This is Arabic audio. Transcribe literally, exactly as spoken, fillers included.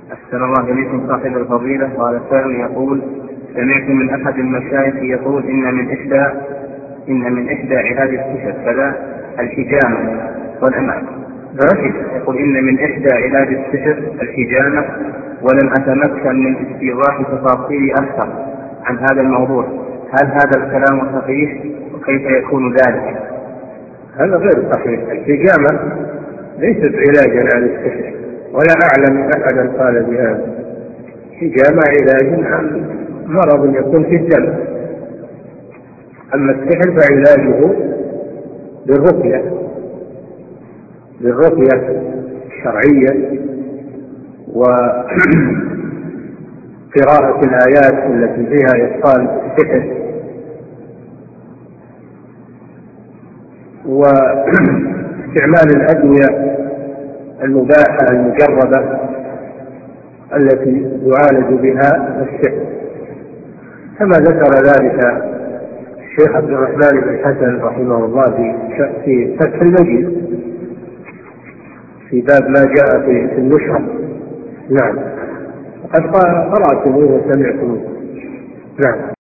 أحسن الله إليكم صاحب الفضيلة. قال سائل يقول: سمعت من أحد المشايخ يقول إن من إحدى إن من إحدى علاج السحر كذا الحجامة والأمعاء. يقول إن من إحدى علاج السحر الحجامة، ولم أتمكن من استيضاح تفاصيل أكثر عن هذا الموضوع. هل هذا الكلام صحيح؟ وكيف يكون ذلك؟ هذا غير صحيح. الحجامة ليست علاجا على السحر، ولا أعلم أحدا قال بهذا. الحجامة علاج عن مرض يكون في الدم، أما السحر فعلاجه بالرقية بالرقية الشرعية وقراءة الآيات التي فيها إبطال السحر، واستعمال الأدوية المباحة المجربة التي يعالج بها السحر، كما ذكر ذلك الشيخ عبد الرحمن بن حسن رحمه الله في فتح المجيد في باب ما جاء في النشرة. نعم، قد قرأتموه وسمعتموه. نعم.